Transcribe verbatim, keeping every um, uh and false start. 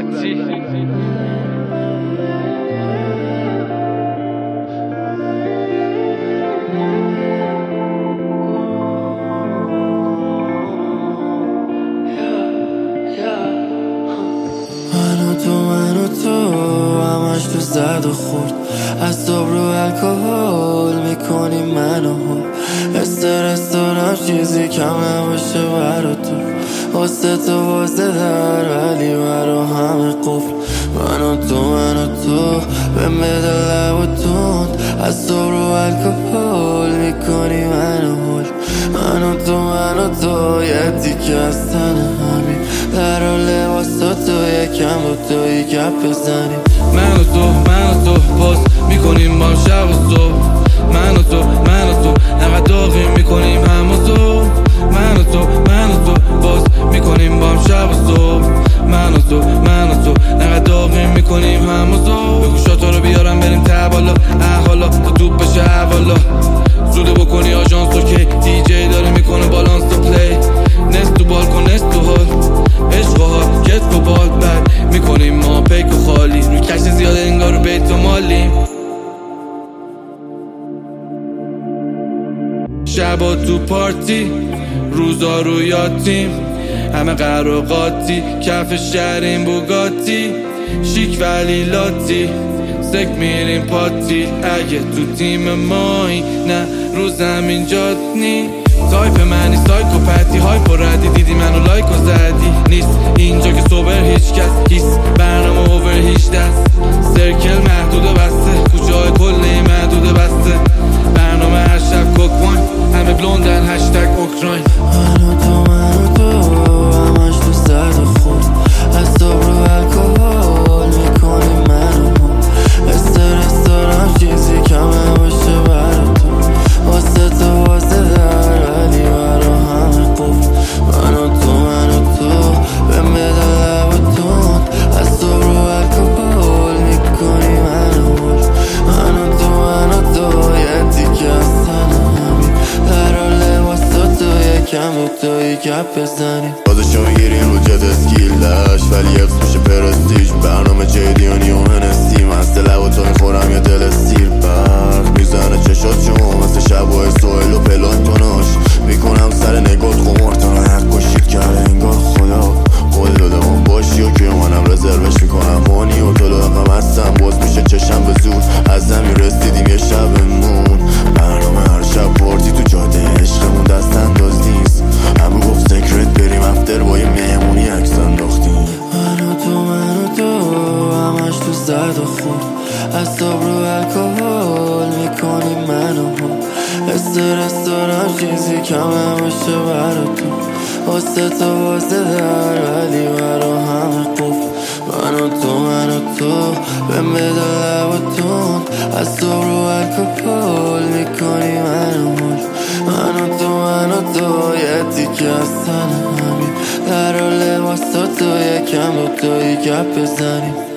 صورتی. من و تو من و تو همش تو زد و خورد، از صبح رو الکل میکنی منو هول. استرس دارم چیزی کم نباشه برا تو، واسه تو واسه در ولی برا همه قفل. من و تو من و تو به مدل لب و تند، از صبح رو الکل میکنی منو هول. من و تو من و تو یه تیکه از تن همین، در و لباسا تو یکم با تو یک گپ بزنیم. من و تو من و تو باز میکنیم با شب و صبح. من و تو من و تو انقدر داغی میکنیم هم و تو. من و تو من و تو باز میکنیم با شب و صبح. من و تو من و تو انقدر داغی میکنیم هم و تو. بگو شاتا رو بیارم بریم ته بالا، احوالا تا توپ بشه حوالا. زوده بکنی آژانس اوکی، دی جی داره میکنه بالانس تو پلی. نست تو بالکن نست تو هال، عشق و حال کتف و بال بد میکنیم ما پیک و خالی. روی کش زیاده انگار رو بیت و مالیم. شبا تو پارتی روزا رو یاتیم، همه قراقاتی کف شهرین بوگاتی. شیک ولی لاتی سک میریم پاتی. اگه تو تیم مایی نه رو زمین جات نی. تایپ منی سایکوپتی هایپ و ردی، دیدی منو لایک و زدی. نیست اینجا که سوبر هیچ کس، هیس برنامه اوور هیچ دست. سرکل محدوده بسته، کوچه های کلی محدوده بسته. برنامه هر شب کوک واین، همه بلوندن هشتگ اوکراین. من و تو من و تو همش تو زد و خورد، از صبح رو الکل میکنی منو هول. استرس دارم چیزی کم نباشه برا تو، واسه تو واسه در ولی برا همه قفل. من و تو من و تو به مدل لب و تند، از صبح رو الکل میکنی منو هول. من و تو من و تو یه تیکه از تن همین، در و لباسا تو یکم با تو یک گپ بزنیم. بازشو میگیریم رو جد اسکیلش، ولی یه میشه پرستیج. برنامه جیدیانی و هنستی، مست لب و تو میخورم یا دل سیر. برق میزنه چشات شما مثل شبای سویل و پلانتوناش. میکنم سر نگات خمار تا حق کشید کرده انگار خدا. خود داده من باشی و که منم رزروش میکنم مانی و تو لقم هستم. باز میشه چشم به زور، از زمین رسیدیم یه شبمون. برنامه هر شب پارتی تو جاده عشقمون، دست انداز نیست. همه گفت سکرت بریم افتر با یه مهمونی عکس انداختیم. من و تو من و تو همش تو زد و خورد، از صبح رو الکل میکنی منو هول. استرس دارم چیزی کم نباشه برا تو، واسه تو واسه در ولی برا همه قفل. من و تو من و تو به مدل لب و تند، از صبح رو الکل میکنی منو هول. من و تو من و تو یه تیکه از تن همین، در و لباسا تو یکم با تو یک گپ بزنیم.